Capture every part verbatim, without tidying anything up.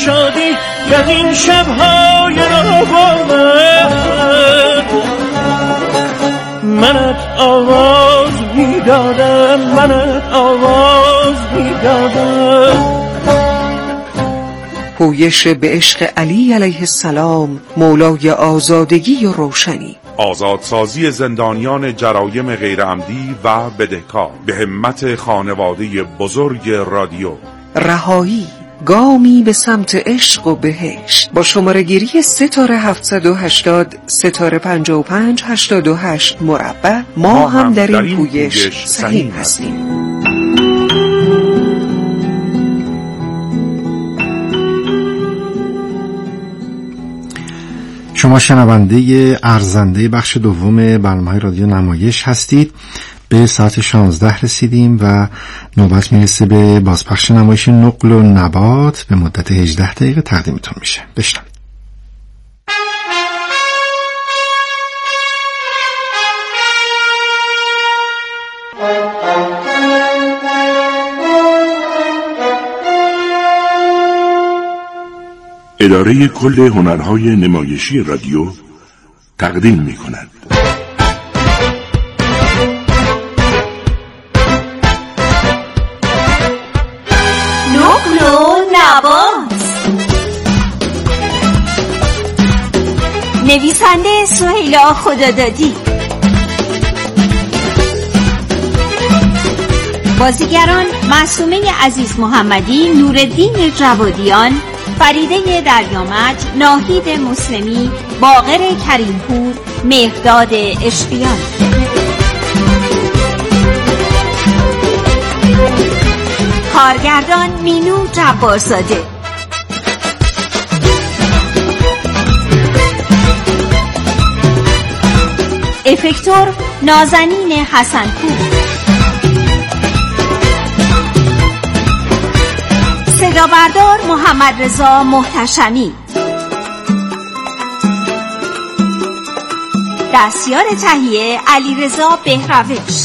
شادی که این شبهای نوبانه منت آواز میدادم منت آواز میدادم. پویش به عشق علی علیه السلام مولای آزادگی و روشنی. آزادسازی زندانیان جرایم غیرعمدی و بدهکار به همت خانواده بزرگ رادیو. رهایی گامی به سمت عشق و بهشت با شماره گیری ستاره هفتصد و هشتاد ستاره پنجاه و پنج هشتاد و هشت مربع. ما, ما هم در این, این پویش, پویش سهیم هستیم. شما شنونده ارزنده بخش دوم برنامه‌های رادیو نمایش هستید. به ساعت شانزده رسیدیم و نوبت میرسه به بازپخش نمایش نقل و نبات به مدت هجده دقیقه تقدیمتون میشه. بشنوید. اداره کل هنرهای نمایشی رادیو تقدیم می کند. نقل و نبات. نویسنده سهیلا خدادادی. بازیگران معصومه عزیز محمدی، نورالدین جوادیان، فریده دریامج، ناهید مسلمی، باقر کریمپور، مهرداد اشقیان. کارگردان مینو جبارزاده. افکتور نازنین حسنپور. صدا بردار محمد رضا محتشمی. دستیار تهیه علیرضا بهروش.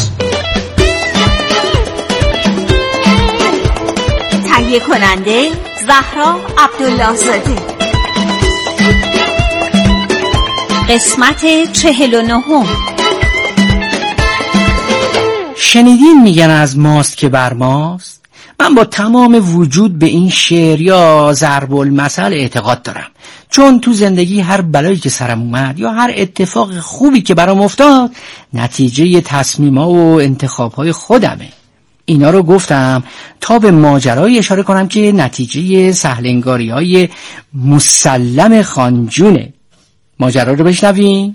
تهیه کننده زهرا عبدالله زاده. قسمت چهل و نهم. شنیدین میگن از ماست که بر ماست؟ من با تمام وجود به این شعر یا ضرب المثل اعتقاد دارم، چون تو زندگی هر بلایی که سرم اومد یا هر اتفاق خوبی که برام افتاد نتیجه تصمیم‌ها و انتخاب‌های خودمه. اینا رو گفتم تا به ماجرایی اشاره کنم که نتیجه سهلنگاری‌های مسلم خانجونه. ماجرا رو بشنوین.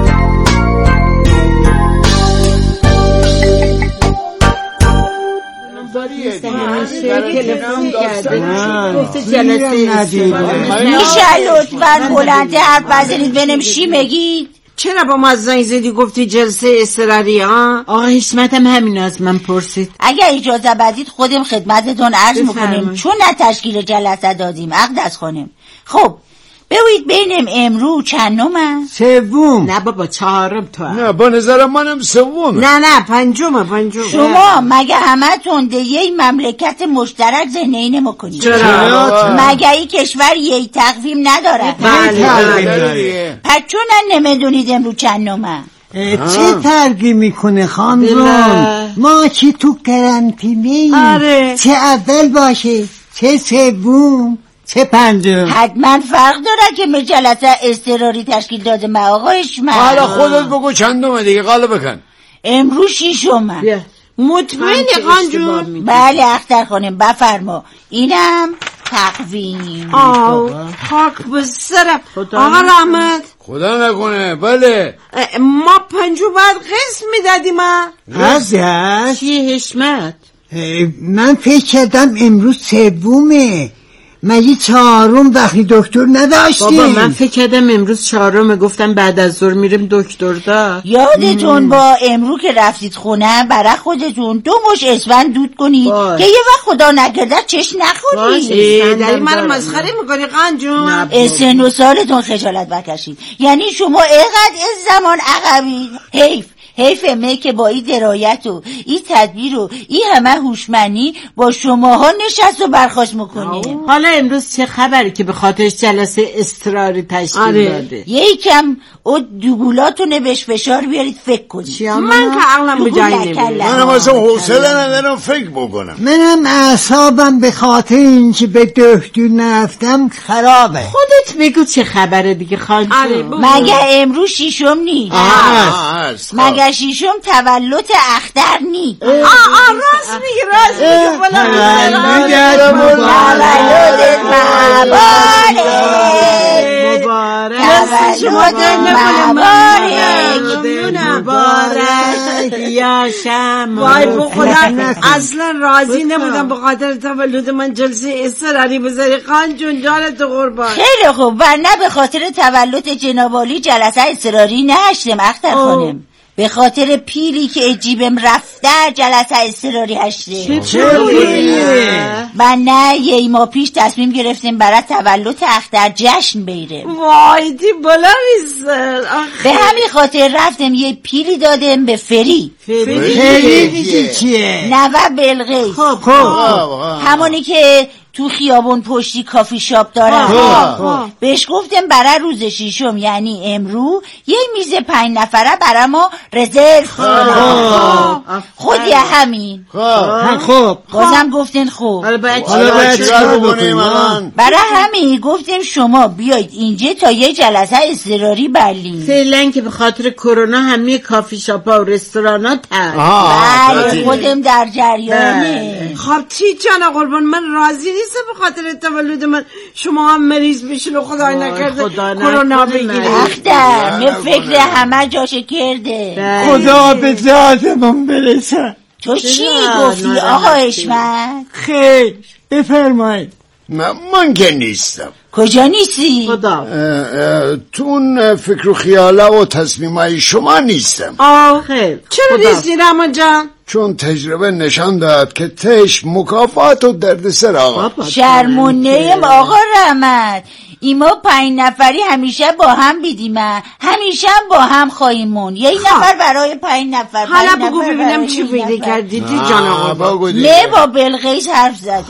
میشه لطفاً بلنده حرف بزنید ببینم چی میگید؟ چرا با ما زنگ زدی گفتی جلسه اضطراری ها؟ آقا حشمتم همین از من پرسید. اگر اجازه بدید خودم خدمتتون عرض میکنیم، چون نه تشکیل جلسه دادیم عقد از خونیم. خب بگویید بینم امرو چندم؟ سوم. نه بابا چهارم تو. نه با نظر منم سوم. نه نه پنجم پنجم. شما مگه همتون ده یه مملکت مشترک زندگی نمی‌کنید؟ چرا؟ مگه این کشور یه تقویم نداره؟ بله. پس چون نمیدونید امرو چندم؟ چه ترگی میکنه خانم؟ ما که تو قرنطینه آره. چه اول باشه چه سوم چه پنجم. حتما فرق داره که به جلسه اضطراری تشکیل داده ما آقا اشمت. حالا خودت بگو چندمه دیگه قاله بکن. امروز شیشم. مطمئنی خانجون؟ بله اختر خانم بفرما. اینم تقویم. آه خاک بسرم آقا رحمت. خدا نکنه. بله ما پنجو باید قسم میدادیم ها. ازش چی حشمت؟ من فکر کردم امروز سومه. مگه چهارم وقتی دکتر نداشتیم؟ بابا من فکر کردم امروز چهارمه، گفتم بعد از ظهر میریم دکتر دا. یادتون با امروز که رفتید خونه برای خودتون دو مش اسفند دود کنید باش. که یه وقت خدا نکرده چش نخورید. داری من مسخره میکنی قنجون؟ سن و سالتون خجالت بکشید. یعنی شما اینقدر از زمان عقبید. حیف حیفمه که با این درایت و این تدبیر و این همه هوشمندی با شماها نشست و برخواست میکنه. حالا امروز چه خبری که به خاطرش جلسه اضطراری تشکیل آره. داده؟ یکم او دوگولاتونه بهش فشار بیارید فکر کنید. من که عقلم بجایی نمیده. منم اصلا حوصله ندارم فکر بکنم. منم اعصابم به خاطر اینکه به دکتر نرفتم خرابه. خودت بگو چه خبره دیگه خانجون. مگه امروز شیشم نی؟ مگه شیشم تولد اختر نی؟ آه آه راست میگه راست میگه. تولدت مبارک مبارک تولدت مبارک یا شما. وای با خدا اصلا راضی نبودم به خاطر تولد من جلسه اضطراری بذاری خانجون جانت قربان. خیلی خوب ورنه به خاطر تولد جناب عالی جلسه اضطراری نشتم اختر خانم. به خاطر پیلی که جیبم رفته جلسه اضطراری هشته. چطوریه؟ من نه یه ماه پیش تصمیم گرفتیم برای تولد اختر جشن بیرم. وای دی بلریست. به همین خاطر رفتم یه پیلی دادم به فری. فری دیگه چیه؟ نوه بلغیس. خب خب همونی که تو خیابون پشتی کافی شاپ دارم. بهش گفتم برای روز شیشم یعنی امرو یه میز پنج نفره برای ما رزرو کنم. خود یه همین. خب بازم گفتن خوب. حالا باید چیکار بکنیم الان؟ برای همین گفتم شما بیاید اینجا تا یه جلسه اضطراری برلین. فعلا که به خاطر کرونا همه کافی شاپا و رستوران‌ها تر. بله خودم در جریانه. خب چی جانا قربان من راضی نیستم به خاطر تولد من شما هم مریض بشین و خدای نکرده کرونا بگیرید. اختر من فکر همه جاشه کرده. خدا به ذاتمون برسه. تو چی گفتی آقا حشمت؟ خیر بفرمایید. من که نیستم. کجا نیستی؟ خدا تو اون فکر و خیاله و تصمیمای شما نیستم. آه خیر چرا نیستی رحمان جان؟ چون تجربه نشان داد که تش مکافات و دردسر آقا. شرمونه‌ام آقا رحمت. ایما پنج نفری همیشه با هم بیدیم، همیشه هم با هم خواهیم مون. یه نفر برای پنج نفر. حالا بگو ببینم چی پیدا کردیدی جان آقا. نه با بلقیس حرف زد.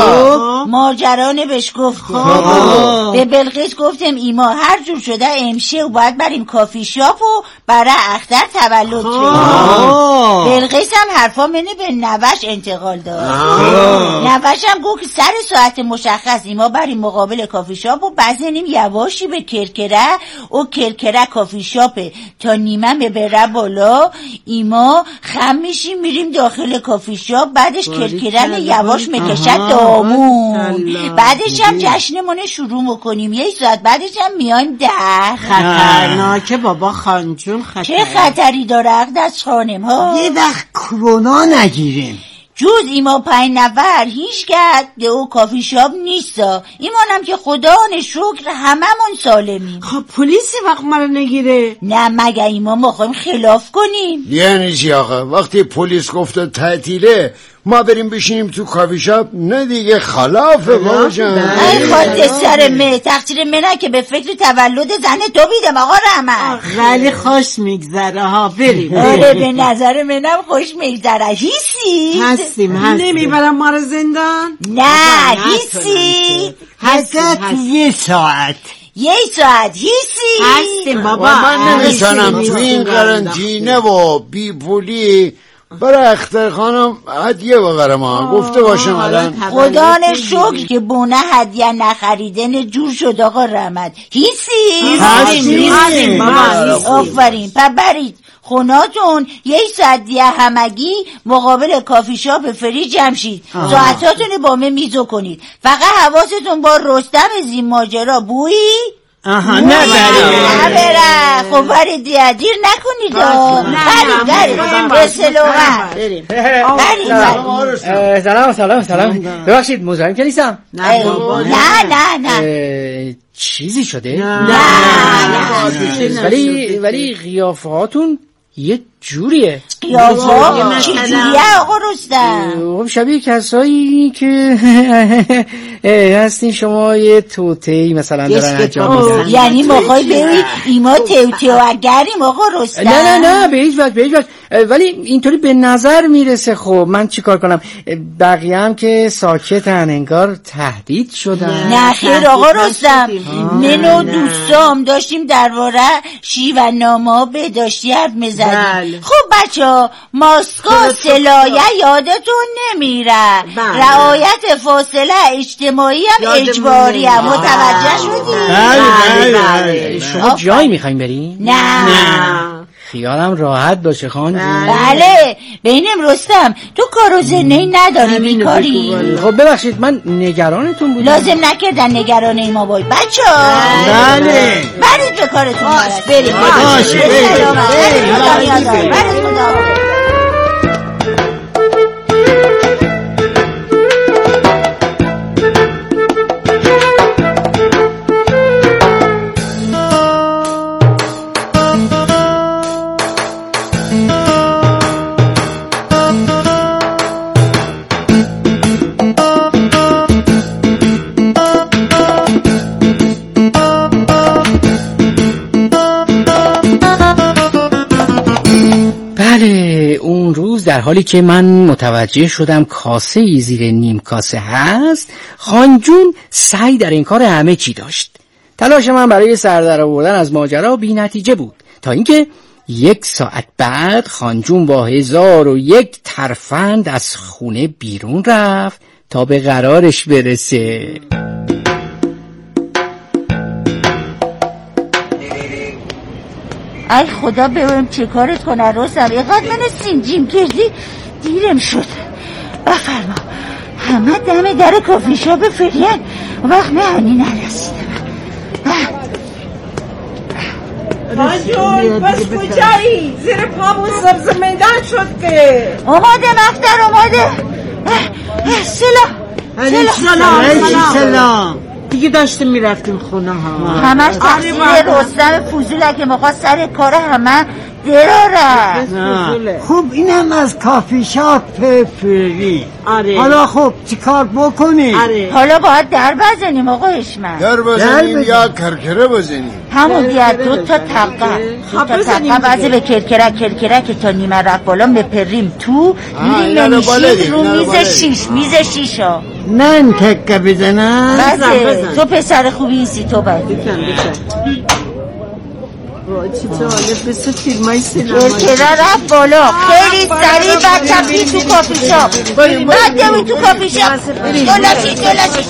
ماجرانه بهش گفتم. به بلقیس گفتم ایما هر جور شده امشه و باید بریم کافی شاپ و برای اختر تولد کنیم. بلقیس هم حرفا منه به نوش انتقال داد. نوش هم گفت که سر ساعت مشخص ایما بریم مقابل کافی شاپ و بزنیم یواشی به کرکره و کرکره کافی شاپه تا نیمه به بره بالا. ایما خم میشیم میریم داخل کافی شاپ. بعدش کرکره یواش میکشد دامون. بعدش هم جشنمونه شروع میکنیم. یه ساعت بعدش هم میایم در. خطرناکه بابا خانجون خطر. چه خطری داره اقدس خانم ها؟ یه وقت کرونا نگیریم. جز ایما پنج نفر هیچ کرد به او کافی شاپ نیستا. ایمانم که خدا شکر هممون سالمیم. خب پلیسی وقت ما رو نگیره؟ نه مگه ایما ما خواهیم خلاف کنیم؟ یعنی چی آقا؟ وقتی پلیس گفته تعطیله ما بریم بشینیم تو کافی شاپ؟ نه دیگه خلافه باشن. ای خاطر سر مه تقصیر منه که به فکر تولد زن تو بیدم آقا رحمت. ولی خوش میگذره ها. بریم آره به نظر منم خوش میگذره. هیسی؟ هستیم هستیم. نمیبرم ما رو زندان؟ نه هیسی؟ حتی تو یه ساعت یه ساعت هیسی؟ هستیم بابا. من نمیتونم تو این قرنطینه و بی پولی برای اختر خانم هدیه ببرم ها. گفته باشم الان خدا شکر که بونه هدیه نخریدن جور شد آقا رحمت. هیسی؟ هستیم آفرین. پا برید خوناتون یه ساعت دیگه همگی مقابل کافی شاپ فری جمع شید. ساعتاتون با من میزو کنید. فقط حواستون با رستم زین ماجرا بویی آها نبره نبره. خب برید دیر دیر نکنید. برید برید به سلوغت برید. سلام سلام سلام. ببخشید مزاحم که نیستم؟ نه نه نه چیزی شده؟ نه ولی ولی قیافه هاتون یه جوریه؟ قیافا چجوریه آقا رستم؟ خب شبیه کسایی که هستین شما یه توتهی مثلا دارن انجام میدن. یعنی مخوای بگی ایما توتئوگریم آقا رستم؟ نه نه نه به هیچ وجه به هیچ وجه، ولی اینطوری به نظر میرسه. خب من چیکار کنم؟ بقیه هم که ساکتن، انگار تهدید شدن. نه خیر آقا رستم، من و دوستام داشتیم درباره شیوه‌نامه‌ها بهداشتی حرف می‌زدیم. خب بچه‌ها ماسکا سلایه یادتون نمیره، رعایت فاصله اجتماعی هم اجباری هم. متوجه شدید؟ بله بله. شما جایی میخوایم بریم؟ نه نه خیالم راحت باشه خانم. بله ببینم رستم تو کار و زندگی نداری بیکاری؟ خب ببخشید من نگرانتون بودم. لازم نکردن نگران ما باید بچه ها. بله برید به کارتون برید. باش برید خدا. در حالی که من متوجه شدم کاسه ای زیر نیم کاسه هست، خانجون سعی در این کار همه چی داشت. تلاش من برای سر در آوردن از ماجرا بی نتیجه بود، تا اینکه یک ساعت بعد خانجون با هزار و یک ترفند از خونه بیرون رفت تا به قرارش برسه. ای خدا ببینم چه کارت کنه رستم، اینقدر من سینجیم کردی دیرم شد. بفرما همه دم در کافی شاپ فرین وقت معنی نرسیدم. خانجون بس کجایی؟ زیر پامون سبز میدان شد که اومده مختر اومده. سلام سلام سلام. دیگه داشتیم میرفتیم خونه ها، همش تقصیر رستم فوزوله که میخواست سر کار همه دراره. خب اینم از کافی شاپ فری. آره. حالا خب چی کار بکنیم؟ آره. حالا باید در بزنیم آقا اشمن. در بزنیم یا کرکره بزنیم؟ همون دیگه دو تا طبقه دو تا طبقه بعضی به کرکره کرکره که تا نیمه رفت بالا بپریم تو میریم منشید رو میز شیش میز شیشا. من تکه بزنم؟ بزن تو پسر خوبی ایسی تو باید بکن بکن. وای چه جالب بسه فیلمای سینمایی. کرکره رفت بالا خیلی سریع بعد تبدی تو کافی شاپ بعد دوی تو کافی شاپ دولشی دولشی.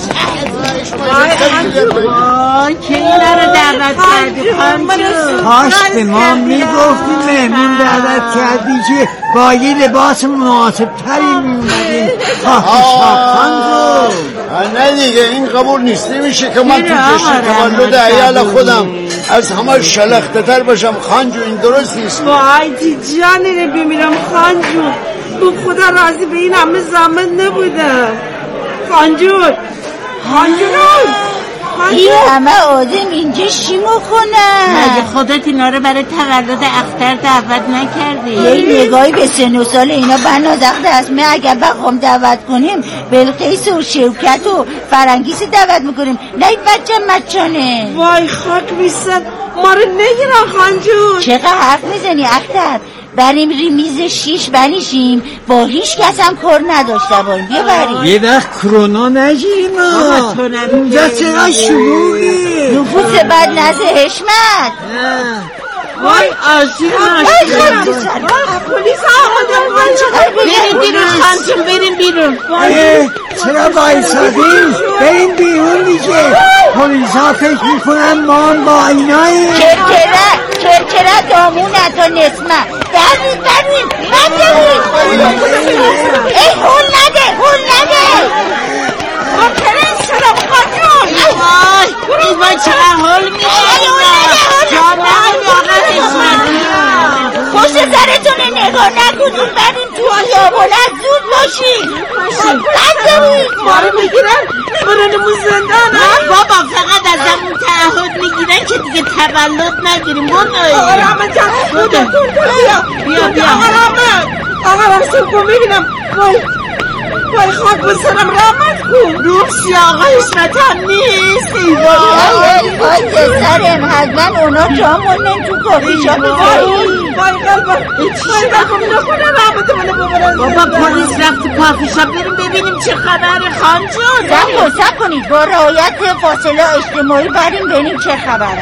وای که اینا رو دعوت کردی خانجون. کاش به ما میگفتی مهمون دعوت کردی که با یه لباس مناسب تری میمونیم کافی شاپ خانجون. نه دیگه این قبول نیست. نمیشه که من تو جشن تولد عیال خودم از همه شلخته تر باشم خانجون. این درست نیست. وای دی جانی رو بمیرم خانجون، تو خدا راضی به این همه زحمت نبودم خانجون. خانجون این همه آدم اینجا شیمو کنن. مگه خودت اینا رو برای تولد اختر دعوت نکردی؟ یه نگاهی به سن و سال اینا بناز اخته است. من اگر بخوام دعوت کنیم بلقیس و شوکت و فرنگیس دعوت میکنیم، نه این بچه مچانه. وای خاک میسن ما رو نگیرن خانجون. چقدر حرف میزنی اختر؟ بریم ریمیز شیش بنیشیم با هیچ کس هم کار نداشته بایم. بیا بریم یه وقت کرونا نگیریم. اونجا چقدر شروعی نفوس بد نزه حشمت. وای آسیب ناشید پولیس آمده. بریم بیرون خانجون بریم بیرون. چرا بایستادیم؟ بریم بیرون دیگه. پلیس ها فکر میکنن ما هم با ایناییم. کرکره کرکره دامونه تا نسمه. درید درید من درید. ای هول نده هول نده. کرکره سلام خانجون. وای این با چقدر هول میده. خوش سرتون نگاه نکنون بریم تو خیابون زود باشیم. ما رو میگیرن برنمون زندان. بابا فقط از همون تعهد میگیرن که دیگه تولد نگیریم. بودایی آقا رحمت جان بودتون بیا بیا بیا آقا رحمت آقا رحمت کن ببینم. وای وای خاک بسرم رحمت کن. روشی آقا حشمت هم نیست. ای وای وای دسترم حتما اونا جامونن تو کافی شاپ فری. وای قلبم وای بخم نکنه رحمت منو ببرن. بابا پلیس رفت تو کافی شاپ، بریم ببینیم چه خبره. خانجون سب کن سب کنید با رعایت فاصله اجتماعی بریم ببینیم چه خبره.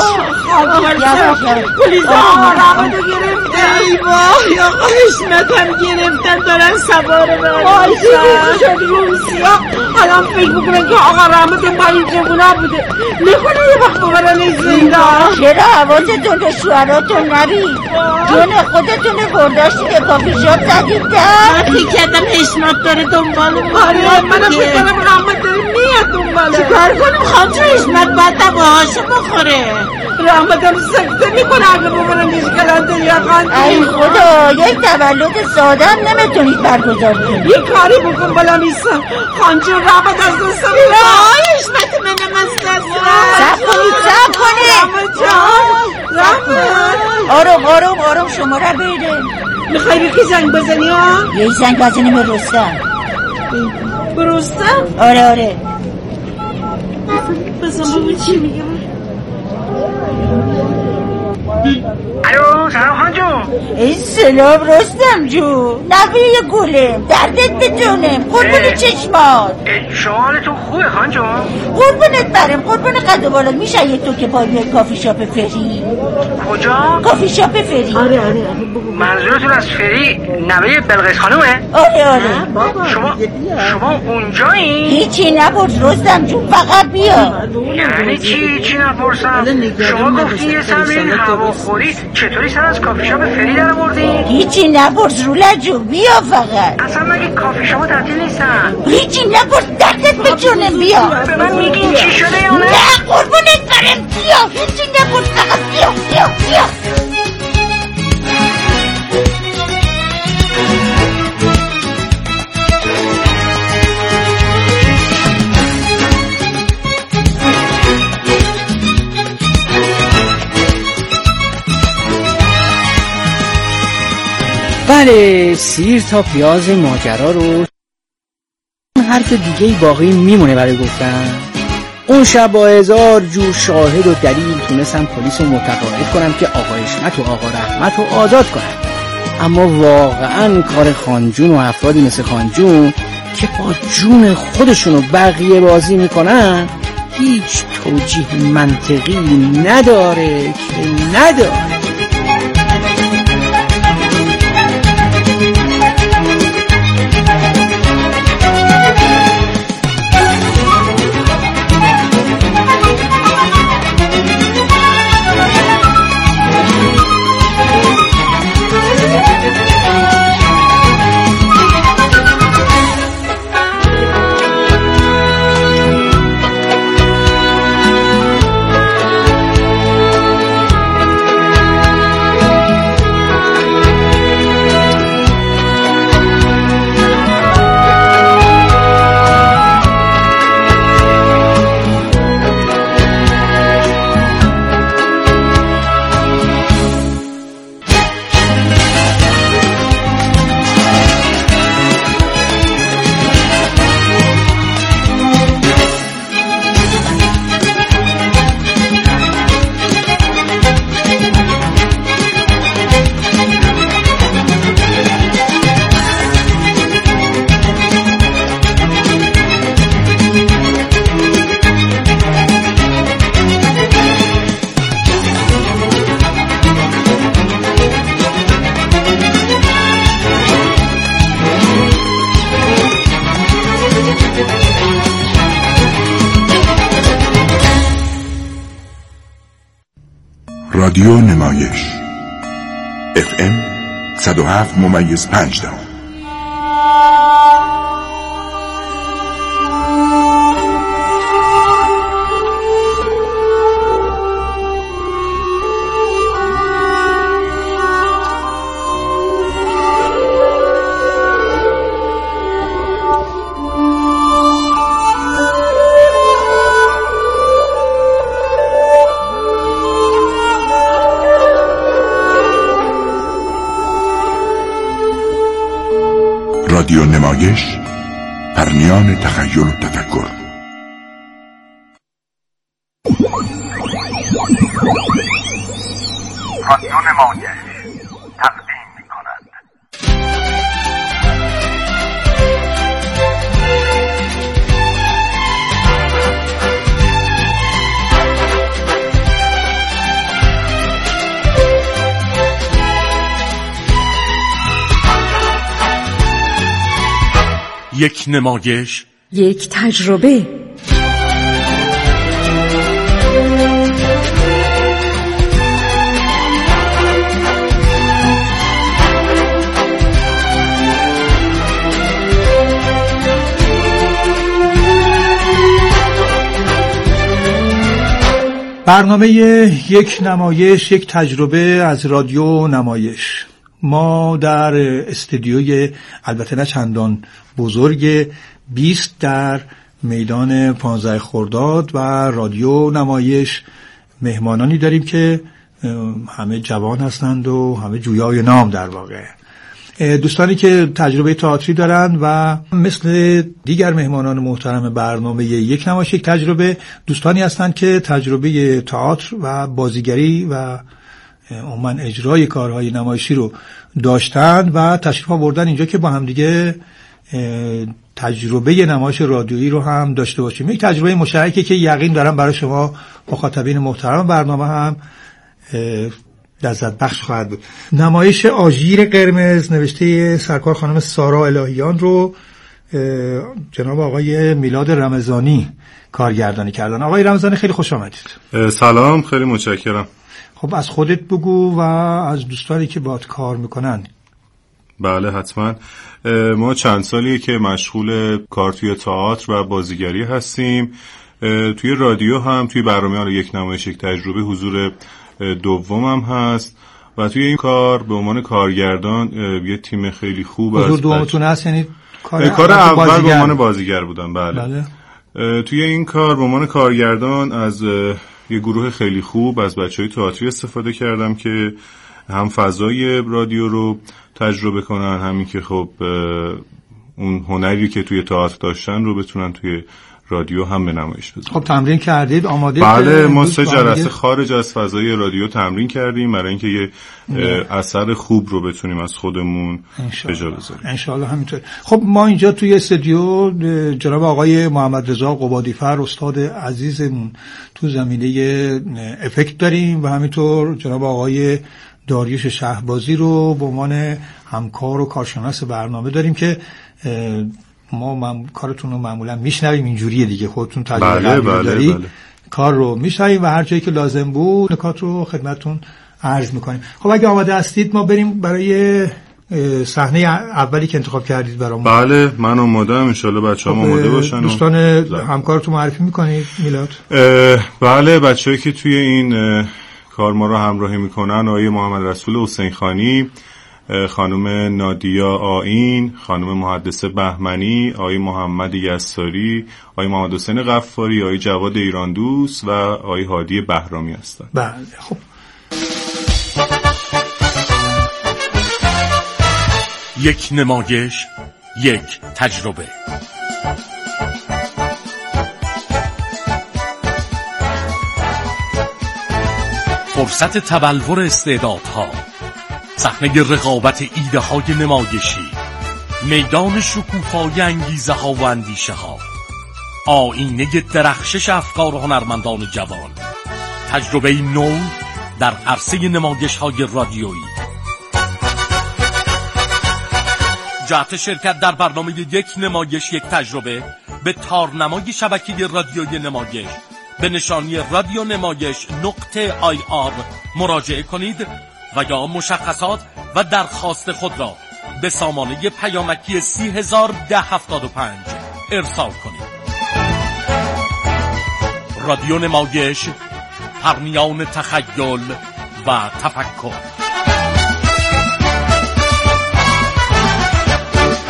پلیس آقا رحمتو گرفته. ای وای آقا حشمت هم گرفتن دارن سوار وای برن. شد روسیا الان فکر بکنن که آقا رحمت با این جوونا بوده. نکنه یه وقت ببرن این زندان. چرا حواستون به شوهراتون نرید؟ جون خودتون برداشتی به کافی شاپ زدید در؟ من فکر کردم حشمت داره دنبال ما. آره منم فکر کردم رحمت داره میاد دنباله. چیکار کنیم خانجون؟ حشمت باید دوهاشو بخوره. رحمتم سکته میکنه اگه ببرم ایش کلنده یا خانجون. ای خدا یک تولد ساده هم نمیتونید برگزار کنید. یه کاری بکن بلا نیستم خانجون. رحمت از دستم وای حشمت منم از دست سب کنید سب کنید. رحمت جان رحمت آروم آروم آروم شما را بیده. میخوای به کی زنگ بزنی ها؟ یه زنگ بزنی به رستم. به رستم؟ آره آره بزن بابا چی میگم. الو سلام خان جون. ای سلام رستم جو. نوه گلم دردت بتونم قربون چشمات. شمالتون خوبه خان جون؟ قربونت برم قربون قد و بالات. میشه یک تو که پای بیای کافی شاپ فری؟ کجا؟ کافی شاپ فری. آره آره منظورتون از فری نوه بلقیس خانومه؟ آره آره شما شما اونجایی؟ هیچی نپرس رستم جون فقط بیا. یعنی چی چی نپرسم؟ شما گفتی یه سر برین هواخوری، چطوری سر از کافی شاپ فری در آوردین؟ هیچی نپرس رولا جون بیا فقط. اصلا مگه کافی شاپ تعطیل نیستن؟ هیچی نپرس دردت بتونم بیا. به من میگین چی شده یا نه؟ نه قربونت برم بیا. هیچی نپرس فقط بیا بیا بیا. بله سیر تا پیاز ماجرا رو حرف دیگه باقی میمونه برای گفتن. اون شب با هزار جور شاهد و دلیل تونستم پلیس رو متقاعد کنم که آقا حشمت و آقا رحمت رو آزاد کنم. اما واقعا کار خانجون و افرادی مثل خانجون که با جون خودشون و بقیه بازی میکنن هیچ توجیه منطقی نداره که نداره. رادیو نمایش اف ام صد و هفت ممیز پنج دهم. رادیو نمایش، پرنیان تخیل و تفکر. رادیو نمایش تقدیم می‌کند یک نمایش، یک تجربه. برنامه یک نمایش، یک تجربه از رادیو نمایش. ما در استودیوی البته نه چندان بزرگ بیست در میدان پانزده خرداد و رادیو نمایش مهمانانی داریم که همه جوان هستند و همه جویای نام در واقع. دوستانی که تجربه تئاتری دارند و مثل دیگر مهمانان محترم برنامه یک نمایش یک تجربه، دوستانی هستند که تجربه تئاتر و بازیگری و عموما اجرای کارهای نمایشی رو داشتند و تشریف آوردن اینجا که با هم دیگه تجربه نمایش رادیویی رو هم داشته باشیم. یک تجربه مشترکی که یقین دارم برای شما مخاطبین محترم برنامه هم لذت بخش خواهد بود. نمایش آژیر قرمز نوشته سرکار خانم سارا الهیان رو جناب آقای میلاد رمضانی کارگردانی کردن. آقای رمضانی خیلی خوش آمدید. سلام، خیلی متشکرم. خب از خودت بگو و از دوستانی که باهات کار میکنن. بله حتما. ما چند سالیه که مشغول کار توی تئاتر و بازیگری هستیم. توی رادیو هم توی برنامه یک نمایش یک تجربه حضور دومم هست و توی این کار به عنوان کارگردان یه تیم خیلی خوب است. حضور دومتون هست یعنی کار, کار اول به عنوان بازیگر بودم. بله, بله. توی این کار به عنوان کارگردان از یه گروه خیلی خوب از بچهای تئاتری استفاده کردم که هم فضای رادیو رو تجربه کنن، همین که خب اون هنری که توی تئاتر داشتن رو بتونن توی رادیو هم به نمایش بذارن. خب تمرین کردید؟ آماده؟ بله، ما سه جلسه خارج از فضای رادیو تمرین کردیم برای اینکه یه اثر خوب رو بتونیم از خودمون به جا بذاریم. ان شاءالله همینطور. خب ما اینجا توی استودیو جناب آقای محمد رضا قبادی‌فر استاد عزیزمون تو زمینه افکت داریم و همینطور جناب آقای داریوش شهبازی رو به عنوان همکار و کارشناس برنامه داریم که ما من کارتون رو معمولا میشنویم اینجوریه دیگه، خودتون تجربه بله بله دارید بله. کار رو میشنویم و هر جایی که لازم بود نکات رو خدمتتون عرض میکنیم. خب اگه آماده هستید ما بریم برای صحنه اولی که انتخاب کردید برامون. بله من آماده‌ام، ان شاءالله بچه‌ها آماده باشن. دوستان همکارتون معرفی میکنید میلاد؟ بله بچه‌ای که توی این کار ما رو همراهی میکنن آقای محمد رسول حسین خانی، خانم نادیا آیین، خانم محدثه بهمنی، آقای محمد یساری، آقای محمد حسین غفاری، آقای جواد ایراندوست و آقای هادی بهرامی هستند. بله خب یک نمایش، یک تجربه. فرصت تبلور استعدادها، صحنه رقابت ایده های نمایشی، میدان شکوفای انگیزه ها و اندیشه ها، آینه درخشش افکار هنرمندان جوان، تجربه نو در عرصه نمایش های رادیویی. جهت شرکت در برنامه یک نمایش یک تجربه به تارنمای شبکه رادیوی نمایش به نشانی رادیو نمایش نقطه آی آر مراجعه کنید و یا مشخصات و درخواست خود را به سامانه پیامکی سی هزار ده هفتاد و پنج ارسال کنید. رادیو نمایش، پرنیان تخیل و تفکر.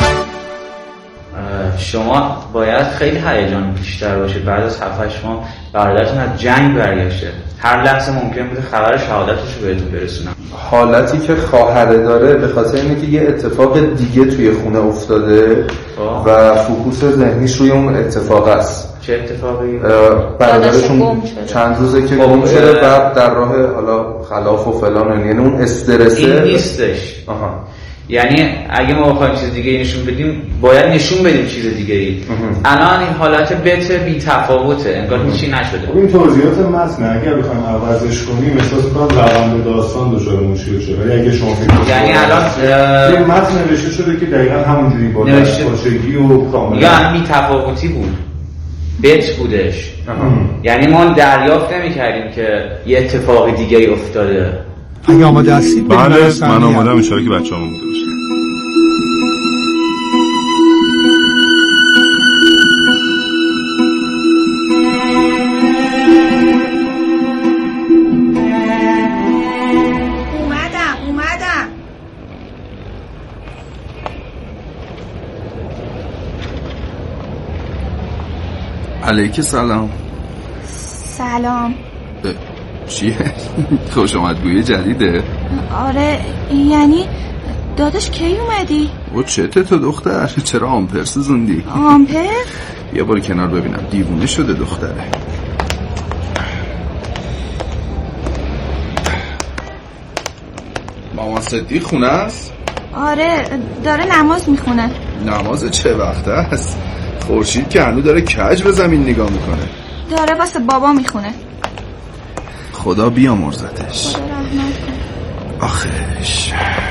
شما باید خیلی هیجان بیشتر باشه بعد از هفت هشت ماه برادرتون از جنگ برگشته، هر لحظه ممکن بوده خبر شهادتش رو بهتون برسونم. حالتی که خواهره داره به خاطر اینه که یه اتفاق دیگه توی خونه افتاده آه. و فوکوس ذهنیش روی اون اتفاق است. چه اتفاقی؟ برادرشون چند روزه که گم شده و در راه حالا خلاف و فلان، یعنی اون استرسه این نیستش. آها. یعنی اگه ما بخوایم چیز دیگه نشون بدیم باید نشون بدیم چیز دیگه ای. الان این حالت بت بی تفاوته، انگار هیچی نشده. این توضیحات متن اگر بخوایم عوضش کنیم احساس می‌کنم روند داستان دچار مشکل شه. ولی اگه شما فکر کنید یعنی الان یه متن نوشته شده که دقیقاً همونجوری با نوشتگی و کاملا یا بی تفاوتی بود، بت بودش. یعنی ما دریافت نمی‌کردیم که یه اتفاق دیگه ای افتاده. اگه آماده هستید بله من آماده هم اشاره که بچه هم آماده باشه. اومدم اومدم علیک سلام. سلام. چیه؟ خوش آمدگویی جدیده؟ آره یعنی داداش کی اومدی؟ او چته تو دختر؟ چرا آمپر سوزوندی؟ آمپر؟ یه بار کنار ببینم، دیوونه شده دختره. مامان صدیق خونه است؟ آره داره نماز میخونه. نماز چه وقته است؟ خورشید که هنو داره کج به زمین نگاه میکنه. داره واسه بابا میخونه. خدا بیامرزتش. خدا رحمت کنه. آخش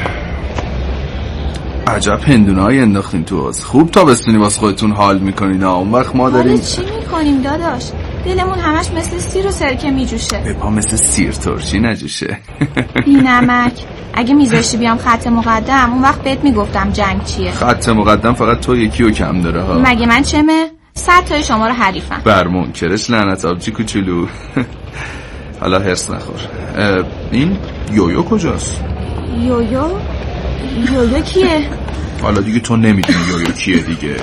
عجب هندونه‌ای انداختین تو حوض. خوب تابستونی واسه خودتون حال میکنین. اون وقت ما داریم چی میکنیم داداش؟ دلمون همش مثل سیر و سرکه میجوشه. به پا مثل سیر ترشی نجوشه. بی نمک. اگه میذاشتی بیام خط مقدم اون وقت بهت میگفتم جنگ چیه. خط مقدم فقط تو یکی رو کم داره ها. مگه من چمه؟ صد تای شما رو حریفم. بر منکرش لعنت آبجی کوچولو. حالا هرس نخور. این یویو کجاست؟ یویو؟ یویو کیه؟ حالا دیگه تو نمیدونی یویو کیه دیگه.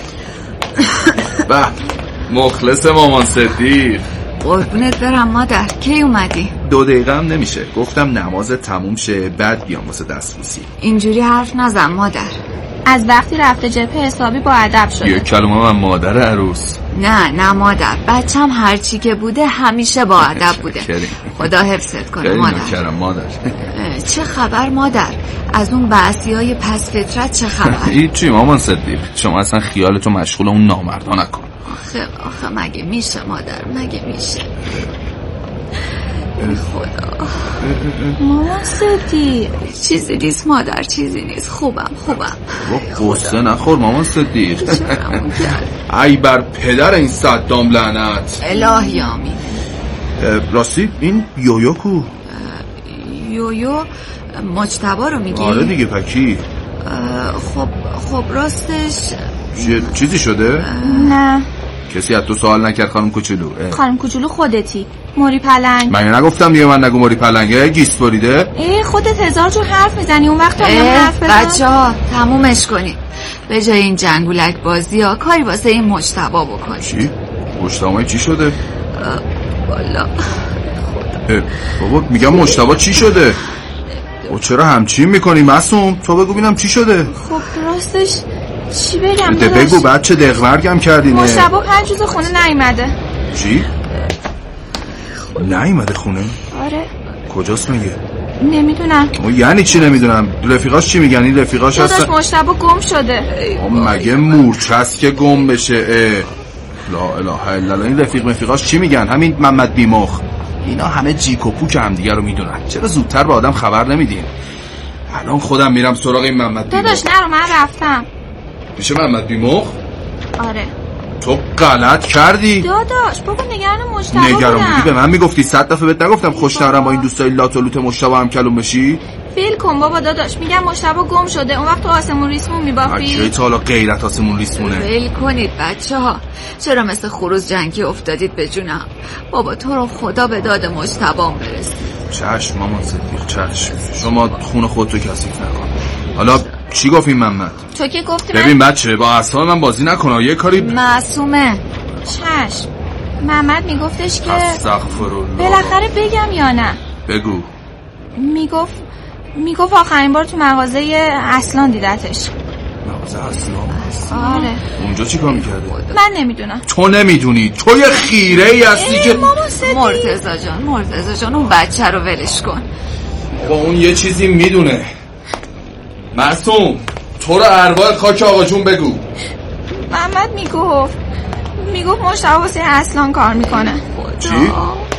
به مخلص مامان صدیق. قربونت برم مادر. کی اومدی؟ دو دقیقه هم نمیشه. گفتم نماز تموم شه بعد بیام واسه دستبوسی. اینجوری حرف نزن مادر. از وقتی رفته جبهه حسابی با ادب شده. یه کلمه من مادر عروس. نه نه مادر، بچم هر چی که بوده همیشه با ادب بوده. خدا حفظت کنه مادر. کرم مادر. چه خبر مادر؟ از اون بعثیای پس فطرت چه خبر؟ هیچی مامان صدیق، شما اصلا خیالتو مشغول اون نامردا نکن. آخه آخه مگه میشه مادر؟ مگه میشه؟ ای خدا. مامان صدیق چیزی نیست مادر، چیزی نیست. خوبم خوبم. قصه نخور مامان صدیق. ای بر پدر این صدام لعنت. الهی آمین. راستی این یویو کو؟ یویو مجتبی رو میگی؟ آره دیگه پکی. خب خب راستش چیزی شده؟ نه. کسی از تو سوال نکرد خانم کوچولو؟ خانم کوچولو خودتی. موری پلنگ. من نگفتم دیگه، من نگو موری پلنگه. گیست بریده. ای خودت هزار جور حرف میزنی. اون وقت هم حرف بزن. بچه‌ها تمومش کنید. به جای این جنگولک بازی ها کاری واسه این مجتبی بکنید. چی؟ مجتبی چی شده؟ والا بابا میگم مجتبی چی شده؟ و چرا همچین میکنی معصوم؟ تو بگو ببینم چی شده؟ خب راستش چی بگم ده بگو بچه دغمرگم کردینه. مجتبی پنج روز خونه نیومده. چی؟ نیومده خونه؟ آره. کجاست میگه؟ نمیدونم. یعنی چی نمیدونم؟ رفیقاش چی میگن؟ این رفیقاش هستن؟ داداش مجتبی گم شده. مگه مورچست که گم بشه؟ لا اله الا الله. این رفیق رفیقاش چی میگن؟ همین محمد بیمخ. اینا همه جیک و پوک هم دیگه رو میدونن. چرا زودتر به آدم خبر نمیدین؟ الان خودم میرم سراغ این محمد بیمخ. داداش نرو، من رفتم. میشه محمد بیمخ؟ آره. تو غلط کردی داداش. بابا نگران مجتبی بودم. نگران بودی به من میگفتی؟ صد دفعه بهت نگفتم خوش‌ترم با این دوستای لات و لوت مجتبی هم کلوم بشی؟ فیل کن بابا داداش. میگم مجتبی گم شده. اون وقت تو آسمون ریسمون میبافی. کی تا حالا غیرت آسمون ریسمونه؟ ول کنید بچه‌ها. چرا مثل خروز جنگی افتادید به جونم؟ بابا تو رو خدا به داد مجتبی برسید. چشم مامان صدیق چشم. شما خون خودتو کثیف نکن. حالا چی گفتین محمد؟ تو که گفتی ببین من... بچه با اعصاب من بازی نکن. یه کاری معصومه. چشم. محمد میگفتش که استغفرالله. بالاخره بگم یا نه؟ بگو. میگفت میگفت آخرین بار تو مغازه اصلان دیدتش. مغازه اصلان؟ آره. اونجا چی کار میکرده؟ من نمیدونم. تو نمیدونی؟ تو یه خیره ای هستی که مرتضی جان مرتضی جان اون بچه رو ولش کن. با اون یه چیزی میدونه. معصوم تو رو ارواح خاک آقا جون بگو. محمد میگفت میگفت مشتبه واسه اصلان کار میکنه. چی؟